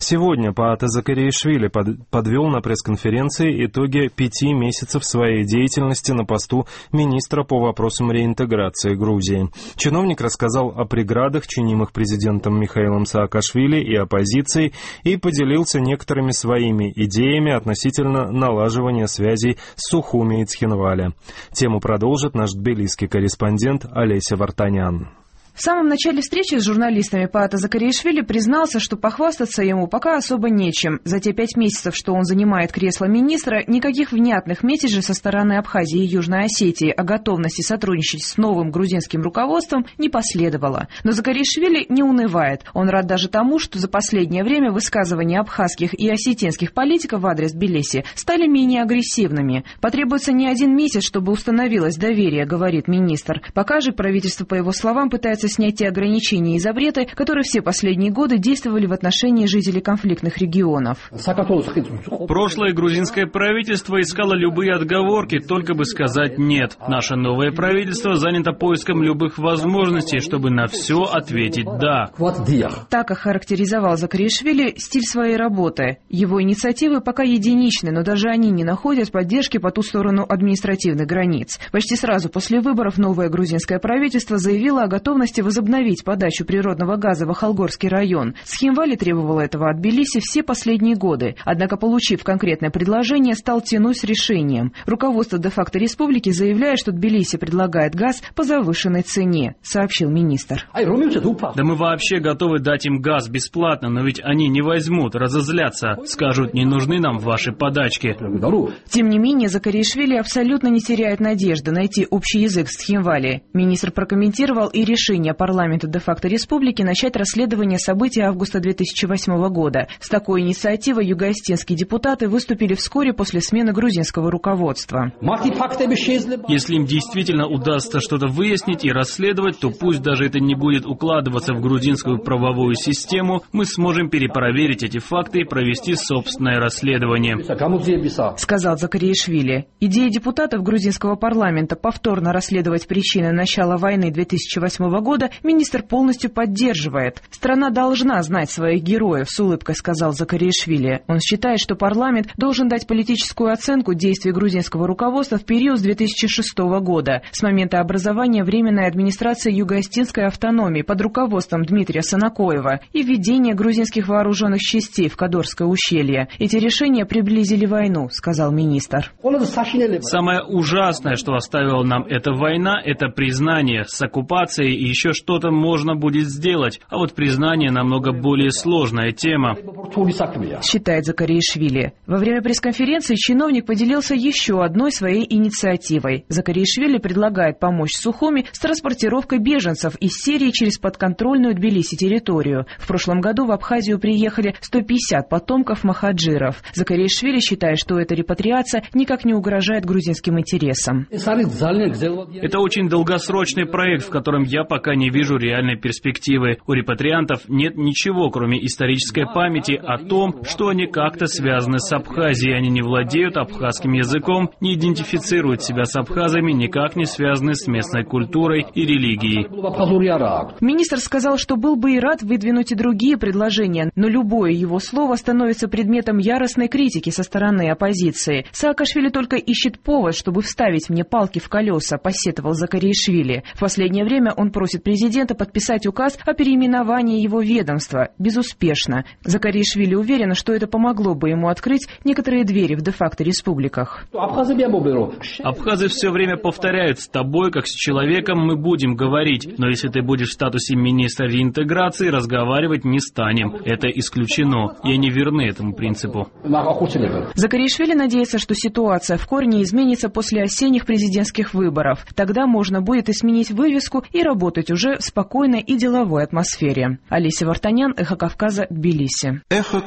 Сегодня Паата Закариашвили подвел на пресс-конференции итоги 5 месяцев своей деятельности на посту министра по вопросам реинтеграции Грузии. Чиновник рассказал о преградах, чинимых президентом Михаилом Саакашвили и оппозицией, и поделился некоторыми своими идеями относительно налаживания связей с Сухуми и Цхинвали. Тему продолжит наш тбилисский корреспондент Олеся Вартанян. В самом начале встречи с журналистами Паата Закариашвили признался, что похвастаться ему пока особо нечем. За те 5 месяцев, что он занимает кресло министра, никаких внятных месседжей со стороны Абхазии и Южной Осетии о готовности сотрудничать с новым грузинским руководством не последовало. Но Закариашвили не унывает. Он рад даже тому, что за последнее время высказывания абхазских и осетинских политиков в адрес Тбилиси стали менее агрессивными. Потребуется не 1 месяц, чтобы установилось доверие, говорит министр. Пока же правительство, по его словам, пытается снять те ограничения и запреты, которые все последние годы действовали в отношении жителей конфликтных регионов. Прошлое грузинское правительство искало любые отговорки, только бы сказать «нет». Наше новое правительство занято поиском любых возможностей, чтобы на все ответить «да». Так охарактеризовал Закариашвили стиль своей работы. Его инициативы пока единичны, но даже они не находят поддержки по ту сторону административных границ. Почти сразу после выборов новое грузинское правительство заявило о готовности возобновить подачу природного газа в Ахалгорский район. Цхинвали требовала этого от Тбилиси все последние годы. Однако, получив конкретное предложение, стал тянуть с решением. Руководство де-факто республики заявляет, что Тбилиси предлагает газ по завышенной цене, сообщил министр. Да мы вообще готовы дать им газ бесплатно, но ведь они не возьмут, разозлятся, скажут, не нужны нам ваши подачки. Тем не менее, Закариашвили абсолютно не теряет надежды найти общий язык с Цхинвали. Министр прокомментировал и решение парламента де-факто республики начать расследование событий августа 2008 года. С такой инициативой юго-осетинские депутаты выступили вскоре после смены грузинского руководства. Если им действительно удастся что-то выяснить и расследовать, то пусть даже это не будет укладываться в грузинскую правовую систему, мы сможем перепроверить эти факты и провести собственное расследование, сказал Закариашвили. Идея депутатов грузинского парламента повторно расследовать причины начала войны 2008 года министр полностью поддерживает. Страна должна знать своих героев, с улыбкой сказал Закариашвили. Он считает, что парламент должен дать политическую оценку действий грузинского руководства в период с 2006 года, с момента образования Временной администрации Юго-Осетинской автономии под руководством Дмитрия Санакоева и введения грузинских вооруженных частей в Кадорское ущелье. Эти решения приблизили войну, сказал министр. Самое ужасное, что оставила нам эта война, это признание. С оккупацией и еще что-то можно будет сделать, а вот признание намного более сложная тема, считает Закариашвили. Во время пресс-конференции чиновник поделился еще одной своей инициативой. Закариашвили предлагает помочь Сухуми с транспортировкой беженцев из Сирии через подконтрольную Тбилиси территорию. В прошлом году в Абхазию приехали 150 потомков махаджиров. Закариашвили считает, что эта репатриация никак не угрожает грузинским интересам. Это очень долгосрочный проект, в котором я пока не вижу реальной перспективы. У репатриантов нет ничего, кроме исторической памяти о том, что они как-то связаны с Абхазией. Они не владеют абхазским языком, не идентифицируют себя с абхазами, никак не связаны с местной культурой и религией. Министр сказал, что был бы и рад выдвинуть и другие предложения, но любое его слово становится предметом яростной критики со стороны оппозиции. Саакашвили только ищет повод, чтобы вставить мне палки в колеса, посетовал Закариашвили. В последнее время он просит президента подписать указ о переименовании его ведомства. Безуспешно. Закариашвили уверен, что это помогло бы ему открыть некоторые двери в де-факто республиках. Абхазы все время повторяют: с тобой, как с человеком, мы будем говорить, но если ты будешь в статусе министра реинтеграции, разговаривать не станем. Это исключено, и они верны этому принципу. Закариашвили надеется, что ситуация в корне изменится после осенних президентских выборов. Тогда можно будет и сменить вывеску и работать уже в спокойной и деловой атмосфере. Олеся Вартанян, Эхо Кавказа, Тбилиси.